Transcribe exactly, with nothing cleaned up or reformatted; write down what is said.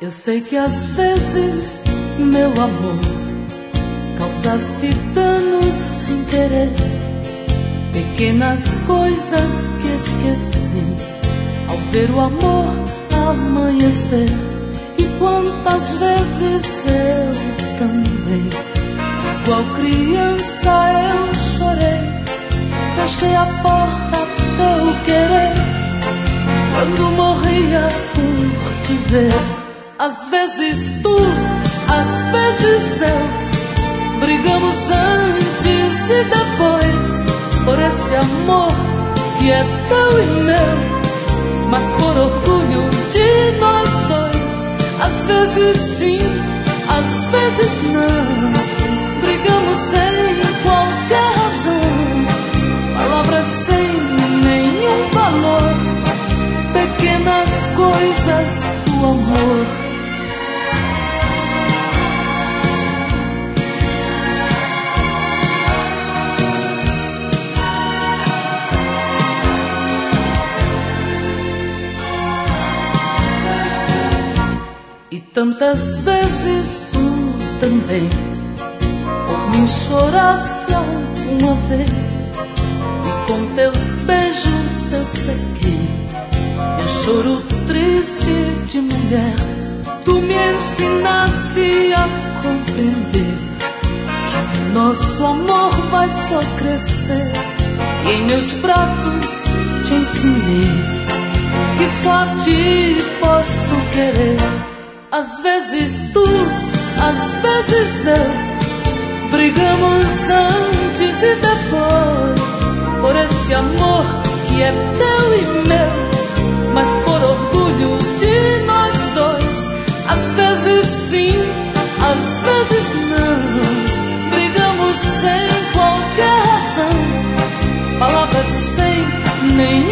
Eu sei que às vezes, meu amor, causaste danos sem querer, pequenas coisas que esqueci ao ver o amor amanhecer. E quantas vezes eu também, igual criança eu chorei, fechei a porta teu querer, quando morria por te ver. Às vezes tu, às vezes eu, brigamos antes e depois, por esse amor que é teu e meu, mas por orgulho de nós dois. Às vezes sim, às vezes não, brigamos sem qualquer razão, palavras sem nenhum valor, pequenas coisas do amor. E tantas vezes tu também por mim choraste alguma vez, e com teus beijos eu sequei meu choro triste de mulher. Tu me ensinaste a compreender que o nosso amor vai só crescer, e em meus braços te ensinei que só a ti posso querer. Às vezes tu, às vezes eu, brigamos antes e depois, por esse amor que é teu e meu, mas por orgulho de nós dois. Às vezes sim, às vezes não, brigamos sem qualquer razão, palavras sem nenhum